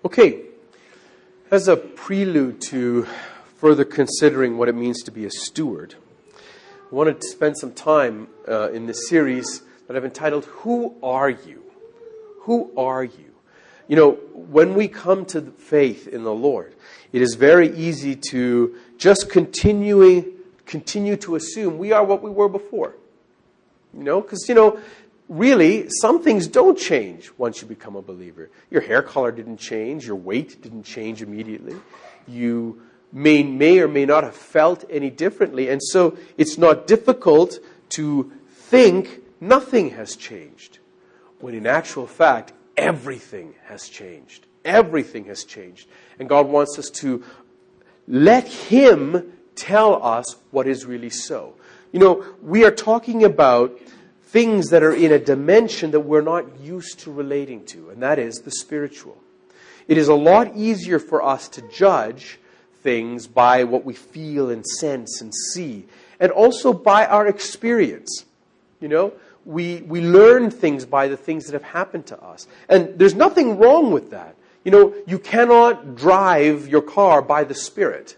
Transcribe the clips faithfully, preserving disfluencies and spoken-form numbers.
Okay, as a prelude to further considering what it means to be a steward, I wanted to spend some time uh, in this series that I've entitled, Who Are You? Who are you? You know, when we come to faith in the Lord, it is very easy to just continuing, continue to assume we are what we were before. You know, because, you know, really, some things don't change once you become a believer. Your hair color didn't change. Your weight didn't change immediately. You may, may or may not have felt any differently. And so it's not difficult to think nothing has changed. When in actual fact, everything has changed. Everything has changed. And God wants us to let Him tell us what is really so. You know, we are talking about things that are in a dimension that we're not used to relating to, and that is the spiritual. It is a lot easier for us to judge things by what we feel and sense and see, and also by our experience. You know, we we learn things by the things that have happened to us. And there's nothing wrong with that. You know, you cannot drive your car by the Spirit.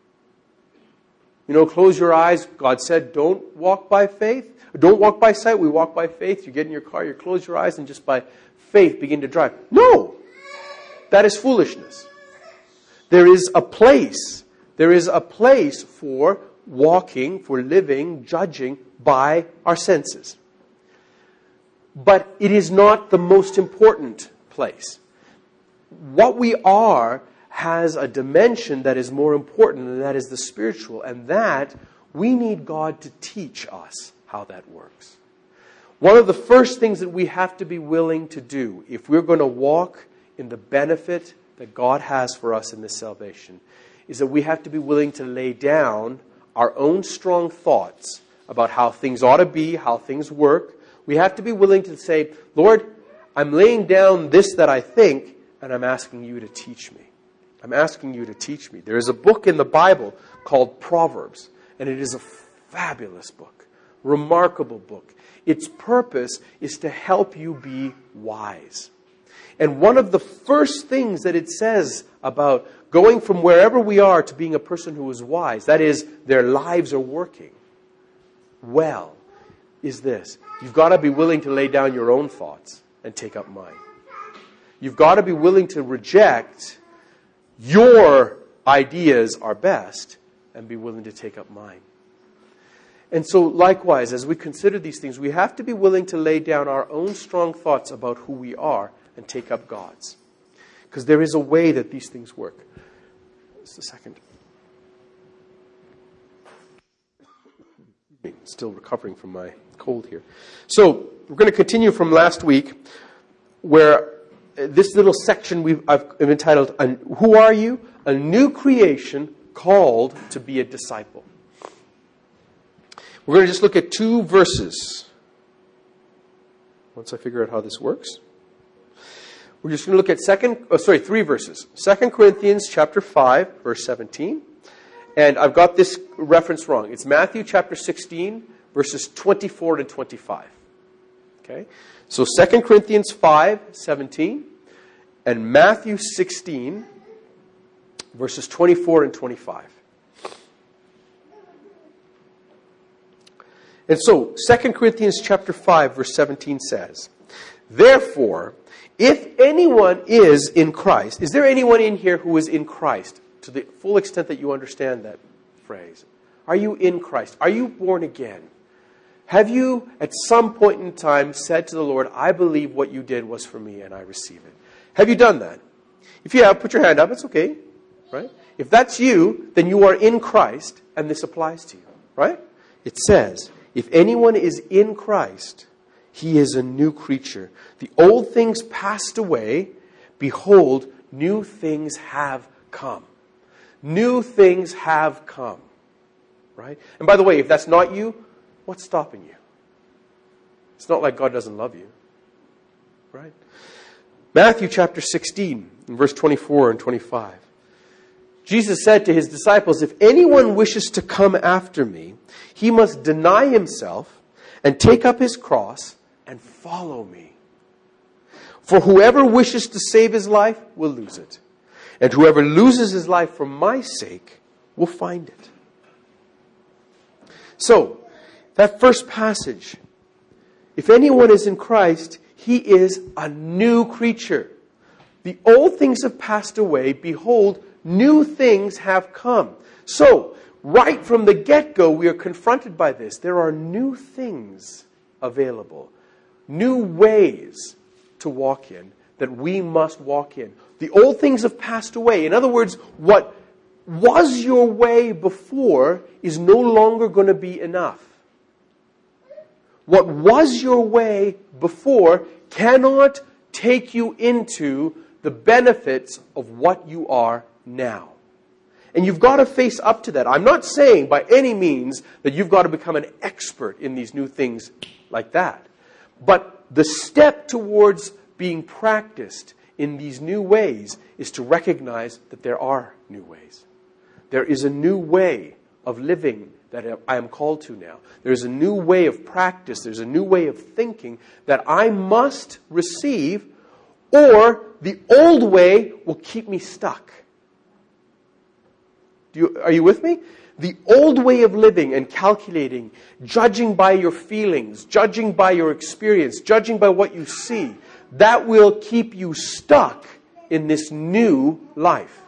You know, close your eyes. God said, don't walk by faith. Don't walk by sight, we walk by faith. You get in your car, you close your eyes, and just by faith begin to drive. No! That is foolishness. There is a place. There is a place for walking, for living, judging by our senses. But it is not the most important place. What we are has a dimension that is more important, and that is the spiritual. And that, we need God to teach us how that works. One of the first things that we have to be willing to do if we're going to walk in the benefit that God has for us in this salvation is that we have to be willing to lay down our own strong thoughts about how things ought to be, how things work. We have to be willing to say, Lord, I'm laying down this that I think, and I'm asking you to teach me. I'm asking you to teach me. There is a book in the Bible called Proverbs, and it is a fabulous book. Remarkable book. Its purpose is to help you be wise. And one of the first things that it says about going from wherever we are to being a person who is wise, that is, their lives are working well, is this. You've got to be willing to lay down your own thoughts and take up mine. You've got to be willing to reject your ideas are best and be willing to take up mine. And so, likewise, as we consider these things, we have to be willing to lay down our own strong thoughts about who we are and take up God's. Because there is a way that these things work. Just a second. Still recovering from my cold here. So, we're going to continue from last week, where this little section we've, I've entitled, Who Are You? A New Creation Called to Be a Disciple. We're going to just look at two verses. Once I figure out how this works. We're just going to look at second, oh, sorry, three verses. Second Corinthians chapter five, verse seventeen. And I've got this reference wrong. It's Matthew chapter sixteen, verses twenty-four to twenty-five. Okay? So Second Corinthians five, seventeen. And Matthew sixteen, verses twenty-four and twenty-five. And so, Second Corinthians chapter five, verse seventeen says, Therefore, if anyone is in Christ, is there anyone in here who is in Christ? To the full extent that you understand that phrase. Are you in Christ? Are you born again? Have you, at some point in time, said to the Lord, I believe what you did was for me and I receive it? Have you done that? If you have, put your hand up. It's okay. Right? If that's you, then you are in Christ and this applies to you. Right? It says, if anyone is in Christ, he is a new creature. The old things passed away. Behold, new things have come. New things have come. Right? And by the way, if that's not you, what's stopping you? It's not like God doesn't love you. Right? Matthew chapter sixteen, in verse twenty-four and twenty-five. Jesus said to his disciples, if anyone wishes to come after me, he must deny himself and take up his cross and follow me. For whoever wishes to save his life will lose it. And whoever loses his life for my sake will find it. So, that first passage, if anyone is in Christ, he is a new creature. The old things have passed away. Behold, new things have come. So, right from the get-go, we are confronted by this. There are new things available. New ways to walk in that we must walk in. The old things have passed away. In other words, what was your way before is no longer going to be enough. What was your way before cannot take you into the benefits of what you are now. And you've got to face up to that. I'm not saying by any means that you've got to become an expert in these new things like that. But the step towards being practiced in these new ways is to recognize that there are new ways. There is a new way of living that I am called to now. There's a new way of practice. There's a new way of thinking that I must receive, or the old way will keep me stuck. Do you, are you with me? The old way of living and calculating, judging by your feelings, judging by your experience, judging by what you see, that will keep you stuck in this new life.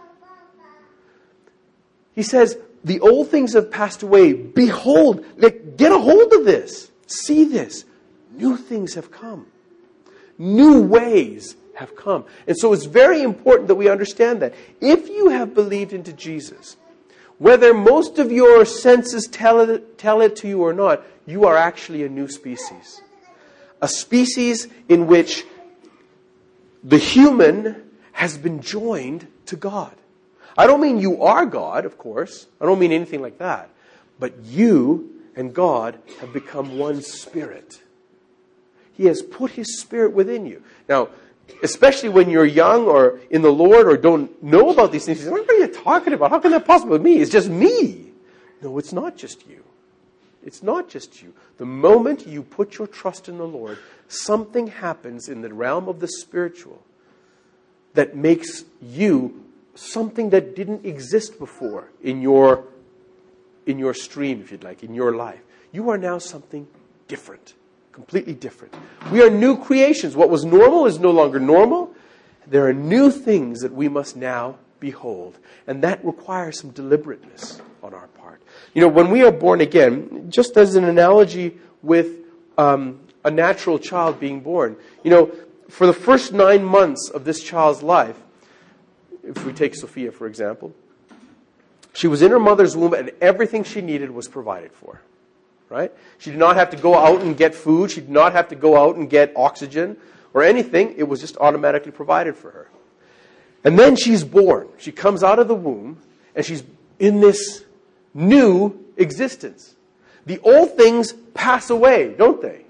He says, the old things have passed away. Behold, like, get a hold of this. See this. New things have come. New ways have come. And so it's very important that we understand that. If you have believed into Jesus, whether most of your senses tell it, tell it to you or not, you are actually a new species. A species in which the human has been joined to God. I don't mean you are God, of course. I don't mean anything like that. But you and God have become one spirit. He has put His Spirit within you. Now, especially when you're young or in the Lord or don't know about these things, you say, what are you talking about? How can that possibly be me? It's just me. No, it's not just you. It's not just you. The moment you put your trust in the Lord, something happens in the realm of the spiritual that makes you something that didn't exist before in your, in your stream, if you'd like, in your life. You are now something different. Completely different. We are new creations. What was normal is no longer normal. There are new things that we must now behold. And that requires some deliberateness on our part. You know, when we are born again, just as an analogy with um, a natural child being born, you know, for the first nine months of this child's life, if we take Sophia, for example, she was in her mother's womb and everything she needed was provided for. Right? She did not have to go out and get food. She did not have to go out and get oxygen or anything. It was just automatically provided for her. And then she's born. She comes out of the womb and she's in this new existence. The old things pass away, don't they?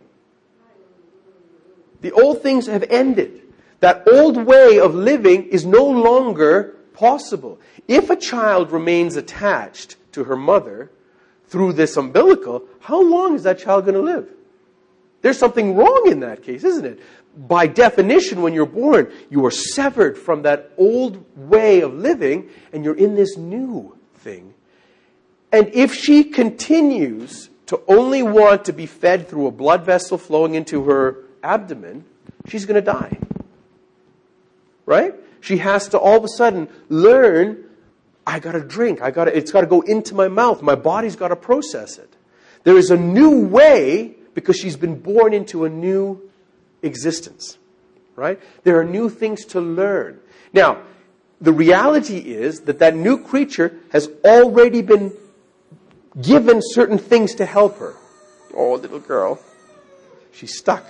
The old things have ended. That old way of living is no longer possible. If a child remains attached to her mother through this umbilical, how long is that child going to live? There's something wrong in that case, isn't it? By definition, when you're born, you are severed from that old way of living, and you're in this new thing. And if she continues to only want to be fed through a blood vessel flowing into her abdomen, she's going to die. Right? She has to all of a sudden learn, I got to drink. I got to, it's got to go into my mouth. My body's got to process it. There is a new way because she's been born into a new existence. Right? There are new things to learn. Now, the reality is that that new creature has already been given certain things to help her. Oh, little girl. She's stuck.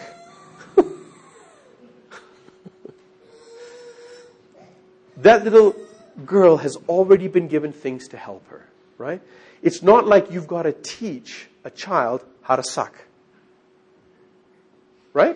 That little girl has already been given things to help her, right? It's not like you've got to teach a child how to suck. Right?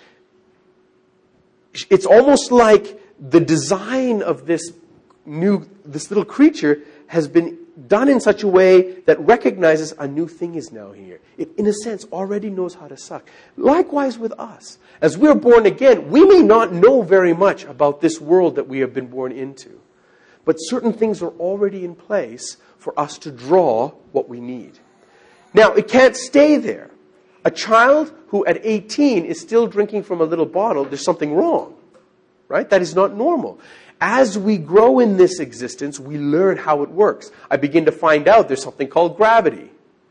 It's almost like the design of this new, this little creature has been done in such a way that recognizes a new thing is now here. It, in a sense, already knows how to suck. Likewise with us. As we're born again, we may not know very much about this world that we have been born into. But certain things are already in place for us to draw what we need. Now, it can't stay there. A child who at eighteen is still drinking from a little bottle, there's something wrong. Right? That is not normal. As we grow in this existence, we learn how it works. I begin to find out there's something called gravity.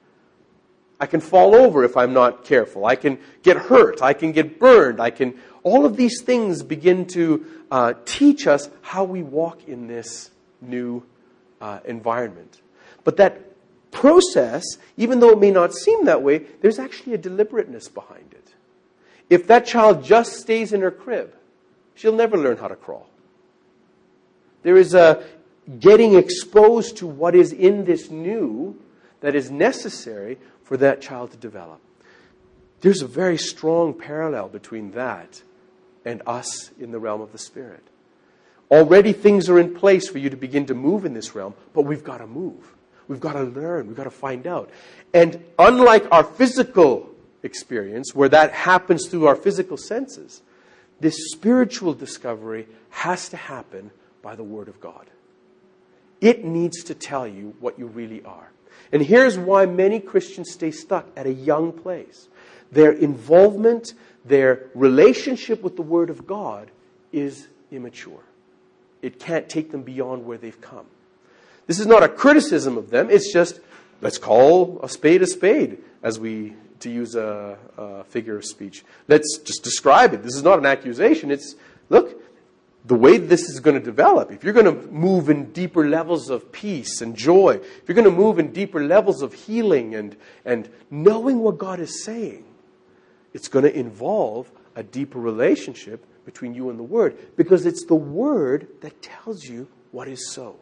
I can fall over if I'm not careful. I can get hurt. I can get burned. I can. All of these things begin to uh, teach us how we walk in this new uh, environment. But that process, even though it may not seem that way, there's actually a deliberateness behind it. If that child just stays in her crib, she'll never learn how to crawl. There is a getting exposed to what is in this new that is necessary for that child to develop. There's a very strong parallel between that and us in the realm of the Spirit. Already things are in place for you to begin to move in this realm, but we've got to move. We've got to learn. We've got to find out. And unlike our physical experience, where that happens through our physical senses, this spiritual discovery has to happen by the Word of God. It needs to tell you what you really are. And here's why many Christians stay stuck at a young place. Their involvement, their relationship with the Word of God is immature. It can't take them beyond where they've come. This is not a criticism of them. It's just, let's call a spade a spade, as we, to use a, a figure of speech. Let's just describe it. This is not an accusation. It's, look, the way this is going to develop, if you're going to move in deeper levels of peace and joy, if you're going to move in deeper levels of healing and, and knowing what God is saying, it's going to involve a deeper relationship between you and the Word, because it's the Word that tells you what is so.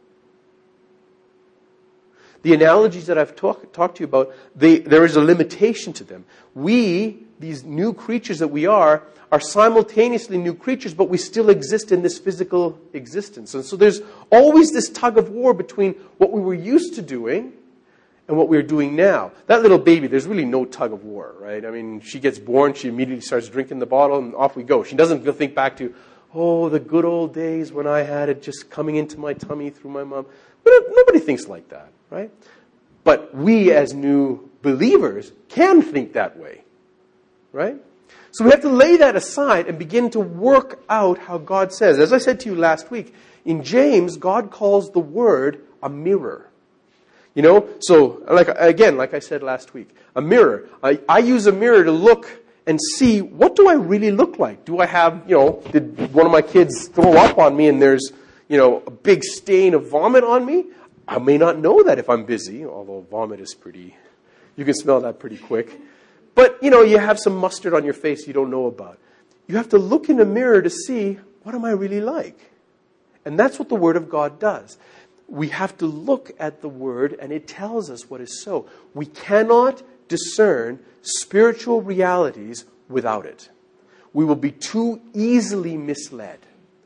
The analogies that I've talk, talked to you about, they, there is a limitation to them. We, these new creatures that we are, are simultaneously new creatures, but we still exist in this physical existence. And so there's always this tug of war between what we were used to doing and what we're doing now. That little baby, there's really no tug of war, right? I mean, she gets born, she immediately starts drinking the bottle, and off we go. She doesn't think back to, oh, the good old days when I had it just coming into my tummy through my mom. But nobody thinks like that, right? But we as new believers can think that way, right? So we have to lay that aside and begin to work out how God says. As I said to you last week, in James, God calls the Word a mirror. You know, so like again, like I said last week, a mirror. I, I use a mirror to look and see, what do I really look like? Do I have, you know, did one of my kids throw up on me and there's, you know, a big stain of vomit on me? I may not know that if I'm busy, although vomit is pretty, you can smell that pretty quick. But, you know, you have some mustard on your face you don't know about. You have to look in a mirror to see, what am I really like? And that's what the Word of God does. We have to look at the Word, and it tells us what is so. We cannot discern spiritual realities without it. We will be too easily misled.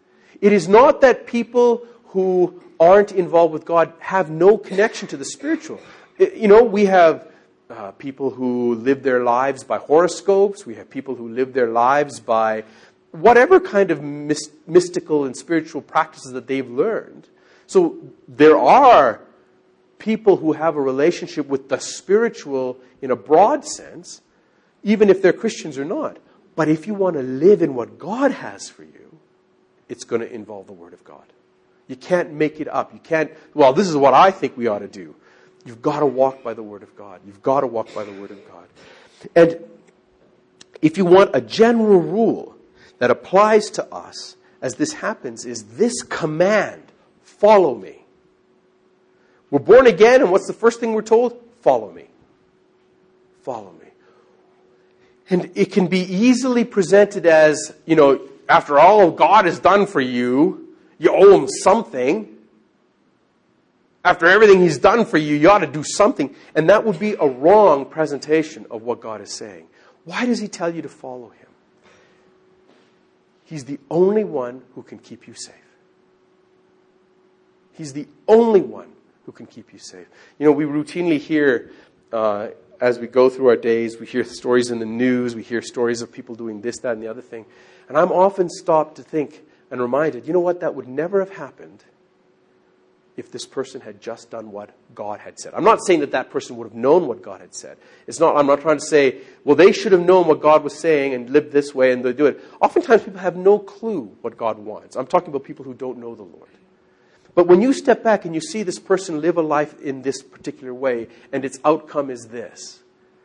It is not that people who aren't involved with God have no connection to the spiritual. You know, we have uh, people who live their lives by horoscopes. We have people who live their lives by whatever kind of myst- mystical and spiritual practices that they've learned. So there are people who have a relationship with the spiritual in a broad sense, even if they're Christians or not. But if you want to live in what God has for you, it's going to involve the Word of God. You can't make it up. You can't, well, this is what I think we ought to do. You've got to walk by the Word of God. You've got to walk by the Word of God. And if you want a general rule that applies to us as this happens, is this command, follow me. We're born again, and what's the first thing we're told? Follow me. Follow me. And it can be easily presented as, you know, after all God has done for you, you owe Him something. After everything He's done for you, you ought to do something. And that would be a wrong presentation of what God is saying. Why does He tell you to follow Him? He's the only one who can keep you safe. He's the only one who can keep you safe. You know, we routinely hear, uh, as we go through our days, we hear stories in the news, we hear stories of people doing this, that, and the other thing. And I'm often stopped to think and reminded, you know what, that would never have happened if this person had just done what God had said. I'm not saying that that person would have known what God had said. It's not, I'm not trying to say, well, they should have known what God was saying and lived this way and they do it. Oftentimes people have no clue what God wants. I'm talking about people who don't know the Lord. But when you step back and you see this person live a life in this particular way and its outcome is this,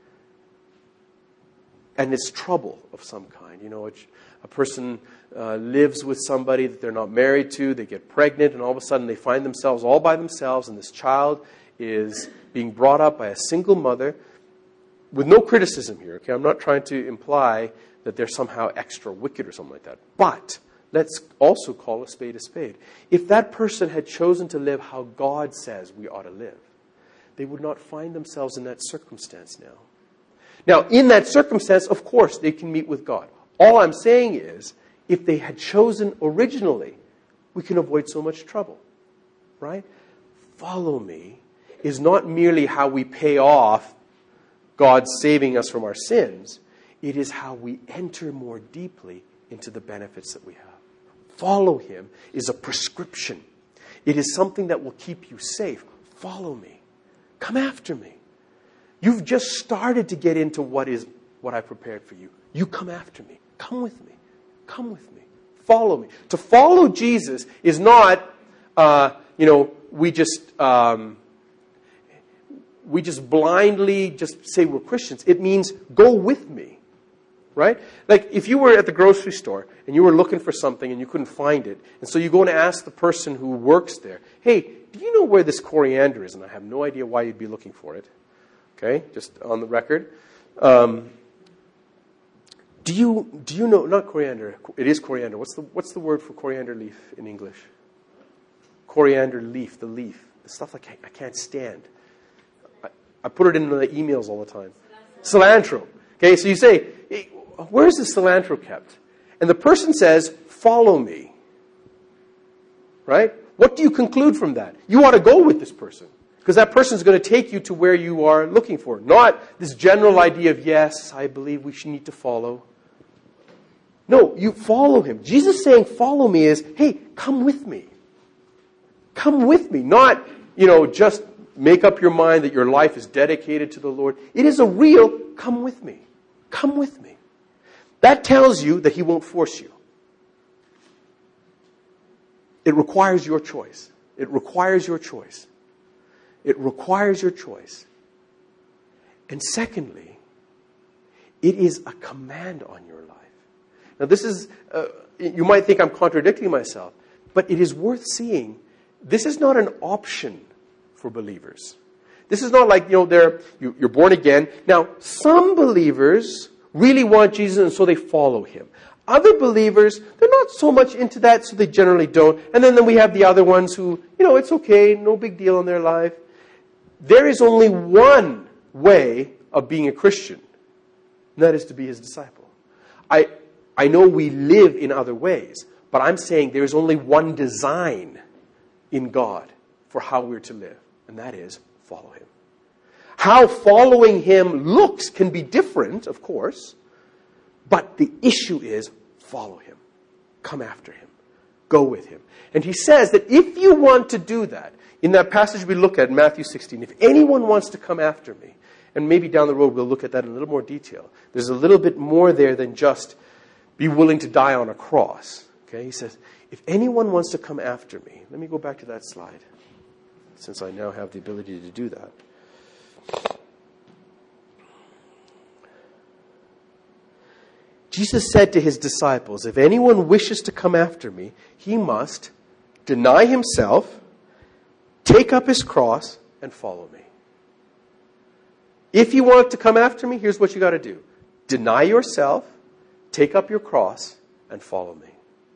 and it's trouble of some kind, you know, a person uh, lives with somebody that they're not married to, they get pregnant, and all of a sudden they find themselves all by themselves, and this child is being brought up by a single mother with no criticism here, okay? I'm not trying to imply that they're somehow extra wicked or something like that. But let's also call a spade a spade. If that person had chosen to live how God says we ought to live, they would not find themselves in that circumstance now. Now, in that circumstance, of course, they can meet with God. All I'm saying is, if they had chosen originally, we can avoid so much trouble, right? Follow me is not merely how we pay off God saving us from our sins. It is how we enter more deeply into the benefits that we have. Follow him is a prescription. It is something that will keep you safe. Follow me. Come after me. You've just started to get into what is what I prepared for you. You come after me. Come with me. Come with me. Follow me. To follow Jesus is not, uh, you know, we just um, we just blindly just say we're Christians. It means go with me, right? Like if you were at the grocery store and you were looking for something and you couldn't find it, and so you go and ask the person who works there, hey, do you know where this coriander is? And I have no idea why you'd be looking for it. Okay, just on the record. Um, do you do you know, not coriander, it is coriander. What's the what's the word for coriander leaf in English? Coriander leaf, the leaf. The stuff I can't, I can't stand. I, I put it in the emails all the time. Cilantro. cilantro. Okay, so you say, hey, where is the cilantro kept? And the person says, follow me. Right? What do you conclude from that? You ought to go with this person. Because that person is going to take you to where you are looking for. Not this general idea of, yes, I believe we should need to follow. No, you follow him. Jesus saying follow me is, hey, come with me. Come with me. Not, you know, just make up your mind that your life is dedicated to the Lord. It is a real, come with me. Come with me. That tells you that he won't force you. It requires your choice. It requires your choice. It requires your choice. And secondly, it is a command on your life. Now this is, uh, you might think I'm contradicting myself, but it is worth seeing. This is not an option for believers. This is not like, you know, they're, you, you're born again. Now, some believers really want Jesus and so they follow him. Other believers, they're not so much into that, so they generally don't. And then, then we have the other ones who, you know, it's okay, no big deal in their life. There is only one way of being a Christian, and that is to be his disciple. I, I know we live in other ways, but I'm saying there is only one design in God for how we're to live, and that is follow him. How following him looks can be different, of course, but the issue is follow him. Come after him. Go with him. And he says that if you want to do that, in that passage we look at, Matthew sixteen, if anyone wants to come after me, and maybe down the road we'll look at that in a little more detail. There's a little bit more there than just be willing to die on a cross. Okay, he says, if anyone wants to come after me, let me go back to that slide, since I now have the ability to do that. Jesus said to his disciples, if anyone wishes to come after me, he must deny himself, take up his cross, and follow me. If you want to come after me, here's what you got to do. Deny yourself, take up your cross, and follow me.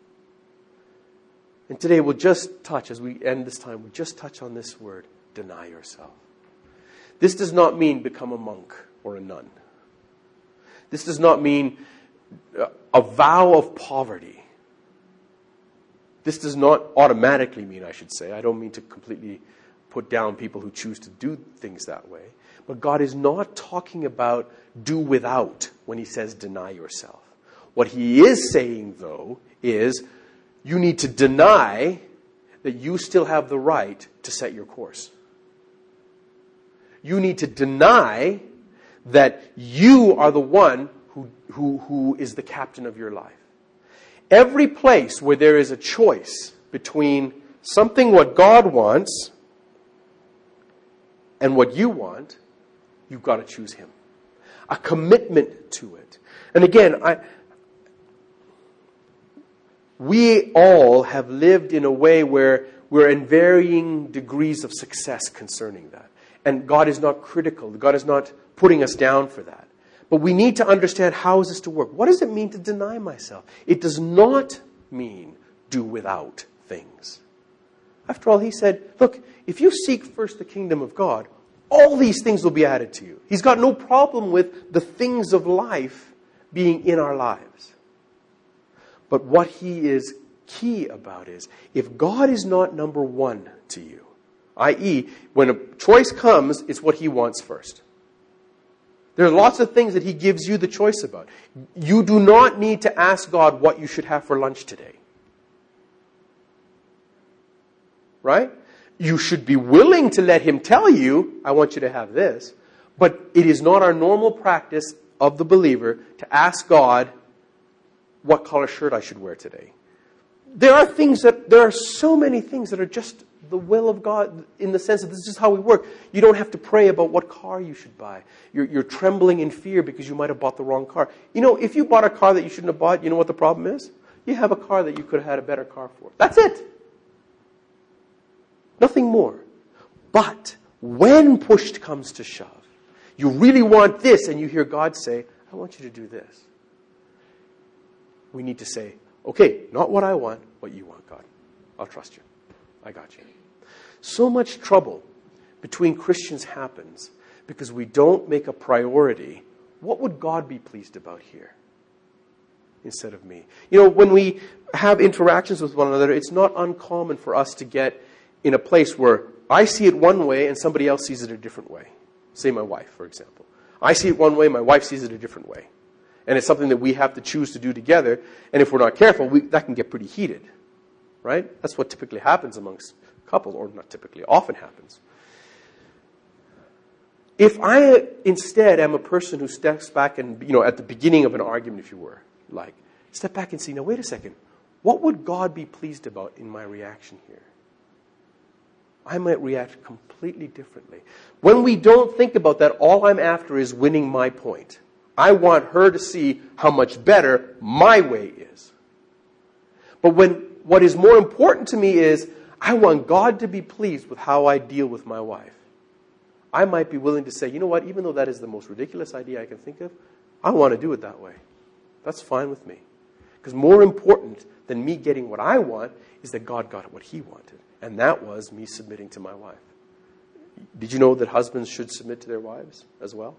And today we'll just touch, as we end this time, we'll just touch on this word, deny yourself. This does not mean become a monk or a nun. This does not mean a vow of poverty. This does not automatically mean, I should say, I don't mean to completely put down people who choose to do things that way. But God is not talking about do without when he says deny yourself. What he is saying, though, is you need to deny that you still have the right to set your course. You need to deny that you are the one who, who, who is the captain of your life. Every place where there is a choice between something what God wants and what you want, you've got to choose him. A commitment to it. And again, I, we all have lived in a way where we're in varying degrees of success concerning that. And God is not critical. God is not putting us down for that. But we need to understand, how is this to work? What does it mean to deny myself? It does not mean do without things. After all, he said, look, if you seek first the kingdom of God, all these things will be added to you. He's got no problem with the things of life being in our lives. But what he is key about is, if God is not number one to you, that is, when a choice comes, it's what he wants first. There are lots of things that he gives you the choice about. You do not need to ask God what you should have for lunch today. Right? You should be willing to let him tell you, I want you to have this. But it is not our normal practice of the believer to ask God what color shirt I should wear today. There are things that, there are so many things that are just the will of God, in the sense that this is how we work. You don't have to pray about what car you should buy. You're, you're trembling in fear because you might have bought the wrong car. You know, if you bought a car that you shouldn't have bought, you know what the problem is? You have a car that you could have had a better car for. That's it. Nothing more. But when push comes to shove, you really want this, and you hear God say, I want you to do this. We need to say, okay, not what I want, what you want, God. I'll trust you. I got you. So much trouble between Christians happens because we don't make a priority. What would God be pleased about here instead of me? You know, when we have interactions with one another, it's not uncommon for us to get in a place where I see it one way and somebody else sees it a different way. Say my wife, for example. I see it one way, my wife sees it a different way. And it's something that we have to choose to do together. And if we're not careful, we, that can get pretty heated. Right? That's what typically happens amongst couples, or not typically, often happens. If I instead am a person who steps back and, you know, at the beginning of an argument, if you were, like, step back and see, now wait a second, what would God be pleased about in my reaction here? I might react completely differently. When we don't think about that, all I'm after is winning my point. I want her to see how much better my way is. But when what is more important to me is, I want God to be pleased with how I deal with my wife. I might be willing to say, you know what, even though that is the most ridiculous idea I can think of, I want to do it that way. That's fine with me. Because more important than me getting what I want is that God got what he wanted. And that was me submitting to my wife. Did you know that husbands should submit to their wives as well?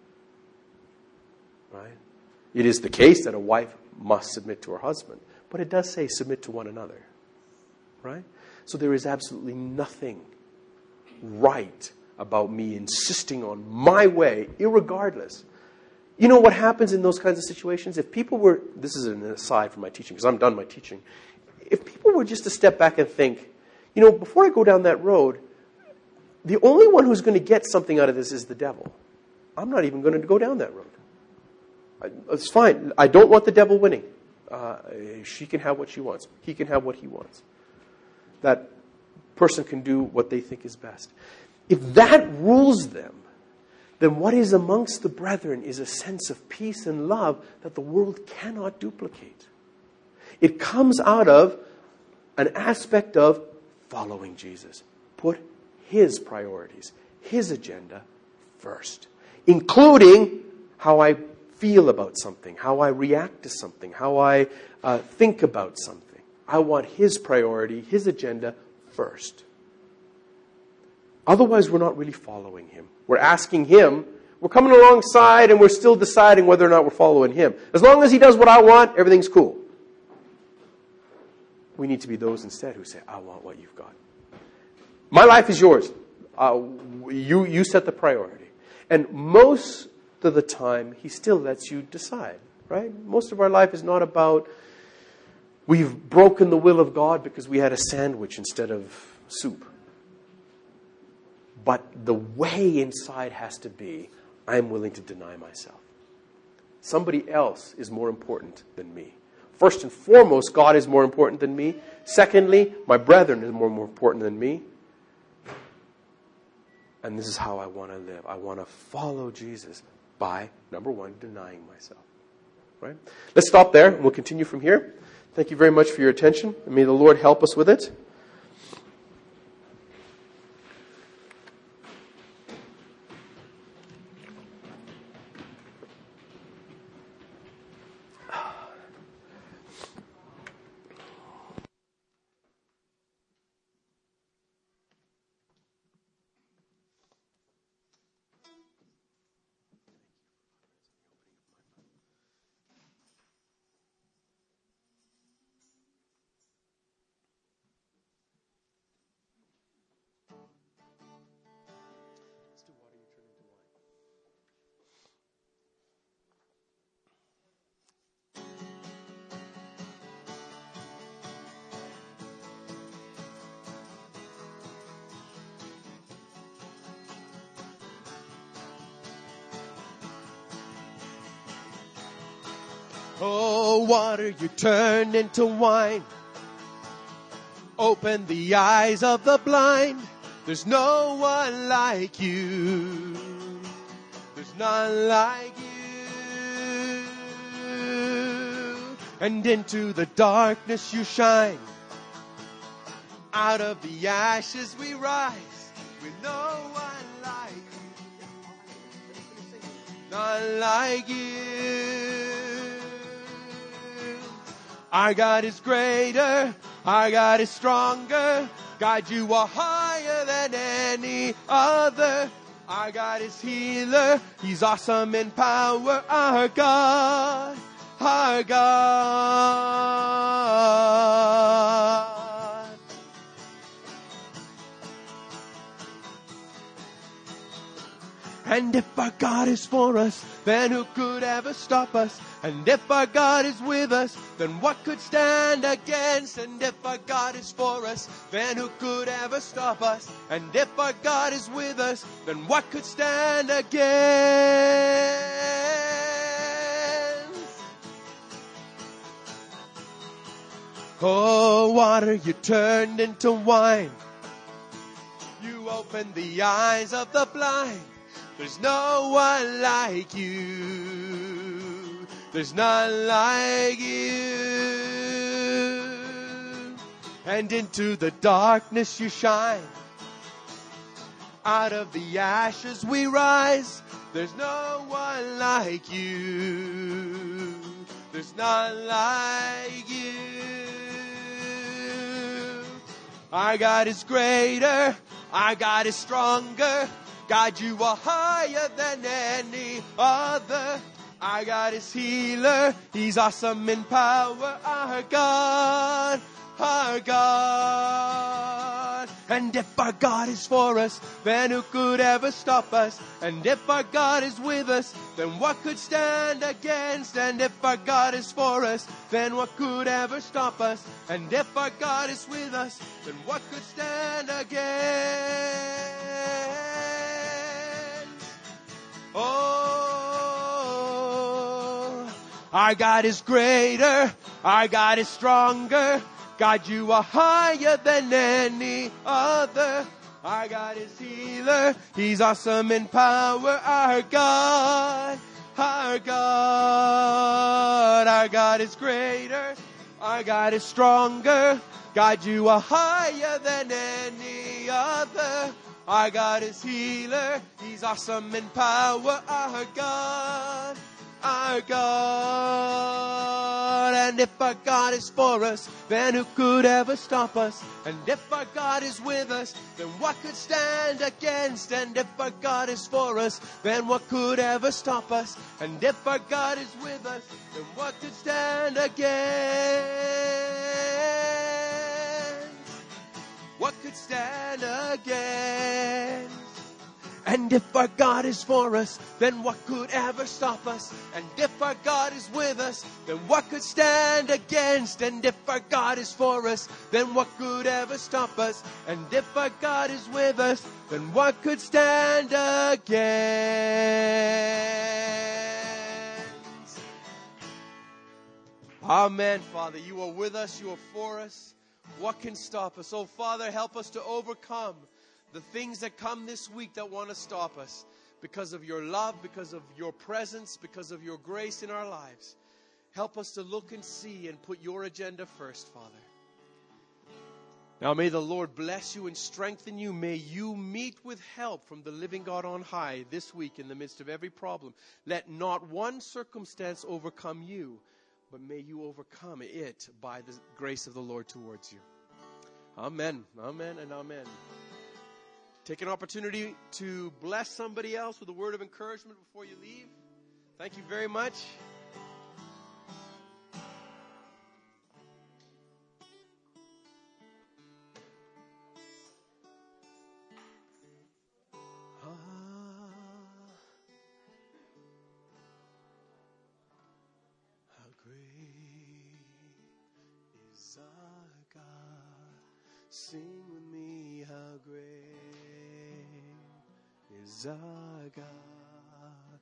Right? It is the case that a wife must submit to her husband. But it does say submit to one another. Right? So there is absolutely nothing right about me insisting on my way, irregardless. You know what happens in those kinds of situations? If people were, this is an aside from my teaching, because I'm done my teaching. If people were just to step back and think, you know, before I go down that road, the only one who's going to get something out of this is the devil. I'm not even going to go down that road. I, it's fine. I don't want the devil winning. Uh, she can have what she wants. He can have what he wants. That person can do what they think is best. If that rules them, then what is amongst the brethren is a sense of peace and love that the world cannot duplicate. It comes out of an aspect of following Jesus. Put his priorities, his agenda first, including how I feel about something, how I react to something, how I uh, think about something. I want his priority, his agenda first. Otherwise, we're not really following him. We're asking him, we're coming alongside and we're still deciding whether or not we're following him. As long as he does what I want, everything's cool. We need to be those instead who say, I want what you've got. My life is yours. Uh, you, you set the priority. And most of the time, he still lets you decide, right? Most of our life is not about we've broken the will of God because we had a sandwich instead of soup. But the way inside has to be, I'm willing to deny myself. Somebody else is more important than me. First and foremost, God is more important than me. Secondly, my brethren is more, more important than me. And this is how I want to live. I want to follow Jesus by, number one, denying myself. Right? Let's stop there, and we'll continue from here. Thank you very much for your attention, and may the Lord help us with it. Oh, water, you turn into wine. Open the eyes of the blind. There's no one like you. There's none like you. And into the darkness you shine. Out of the ashes we rise. With no one like you. None like you. Our God is greater, our God is stronger. God, you are higher than any other. Our God is healer, He's awesome in power. Our God, our God. And if our God is for us, then who could ever stop us? And if our God is with us, then what could stand against? And if our God is for us, then who could ever stop us? And if our God is with us, then what could stand against? Oh, water, you turned into wine. You opened the eyes of the blind. There's no one like you. There's none like you. And into the darkness you shine. Out of the ashes we rise. There's no one like you. There's none like you. Our God is greater. Our God is stronger. God, you are higher than any other. Our God is healer. He's awesome in power. Our God, our God. And if our God is for us, then who could ever stop us? And if our God is with us, then what could stand against? And if our God is for us, then what could ever stop us? And if our God is with us, then what could stand against? Oh, our God is greater, our God is stronger. God, you are higher than any other. Our God is healer, He's awesome in power. Our God, our God, our God is greater, our God is stronger. God, you are higher than any other. Our God is healer, He's awesome in power. Our God, our God. And if our God is for us, then who could ever stop us? And if our God is with us, then what could stand against? And if our God is for us, then what could ever stop us? And if our God is with us, then what could stand against? What could stand against? And if our God is for us, then what could ever stop us? And if our God is with us, then what could stand against? And if our God is for us, then what could ever stop us? And if our God is with us, then what could stand against? Amen, Father. You are with us. You are for us. What can stop us? Oh, Father, help us to overcome the things that come this week that want to stop us because of your love, because of your presence, because of your grace in our lives. Help us to look and see and put your agenda first, Father. Now may the Lord bless you and strengthen you. May you meet with help from the living God on high this week in the midst of every problem. Let not one circumstance overcome you, but may you overcome it by the grace of the Lord towards you. Amen, amen, and amen. Take an opportunity to bless somebody else with a word of encouragement before you leave. Thank you very much. Sing with me, how great is our God.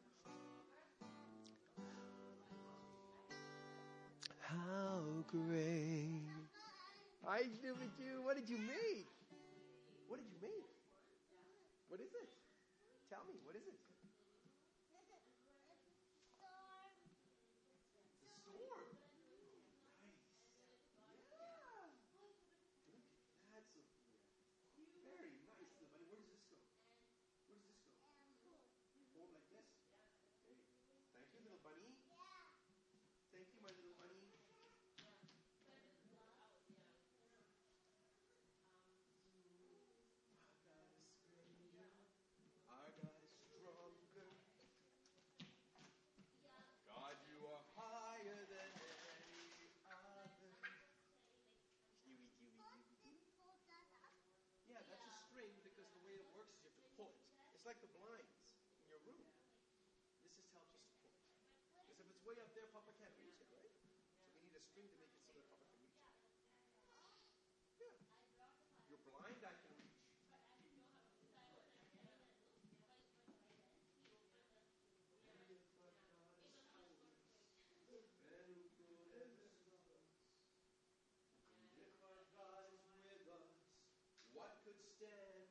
How great. I do with you. What did you make? What did you make? What is it? Tell me, what is it? The storm. Nice. Yeah. That's a very nice, little buddy. Where does this go? Where does this go? Hold like this. Okay. Thank you, little bunny. Thank you, my little bunny. Our God is stronger. God, you are higher than any other. Huey, Huey, Huey. Yeah, that's a string because the way it works is you have to pull it. It's like the blinds in your room. This is helps us pull it. Because if it's way up there, Papa can't reach it, right? So we need a string to make it so that Papa can reach it. Yeah. You're blind, I can reach. What could stand